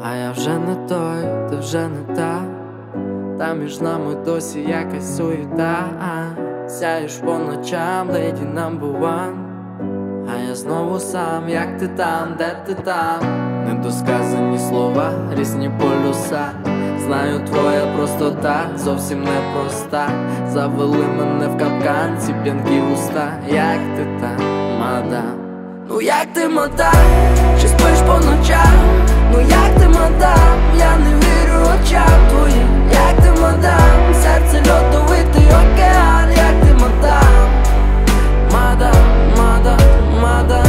А я вже не той, ти вже не та. Та між нами досі якась суєта. Сяєш по ночам, леді number one. А я знову сам, як ти там, де ти там? Недосказані слова, різні полюса. Знаю, твоя простота зовсім непроста. Завели мене в капкан, ці п'янкі уста. Як ти там, мадам? Ну як ти, мадам? Чи спиш по ночам? Ну як ти, мадам? Я не вірю очам твоїм. Як ти, мадам? Серце льодовитий океан. Як ти, мадам? Мадам, мадам, мадам.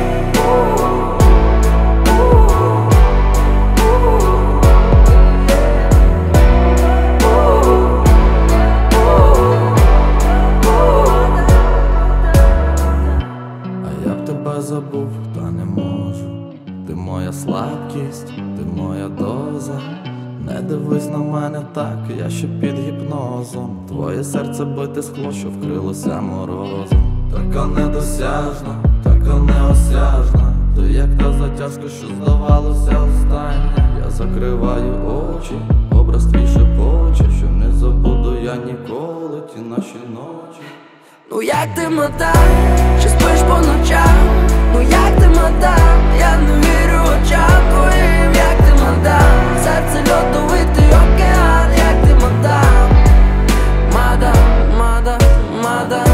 Забув, та не можу. Ти моя слабкість, ти моя доза. Не дивись на мене так, я ще під гіпнозом. Твоє серце бите скло, що вкрилося морозом. Така недосяжна, така неосяжна. Ти як та затяжка, що здавалося остання. Я закриваю очі, образ твій шепоче, що не забуду я ніколи ті наші ночі. Ну як ти, мадам? Чи спиш по ночам? Ну як ти, мадам? Я не вірю очам твоїм. Як ти, мадам? Серце льодовитий океан. Як ти, мадам? Мадам, мадам, мадам.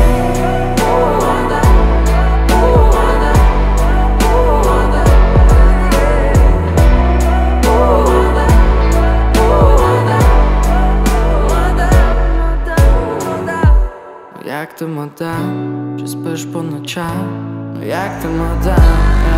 Як ти, мадам? Чи спиш по ночам? Ну як ти, мадам?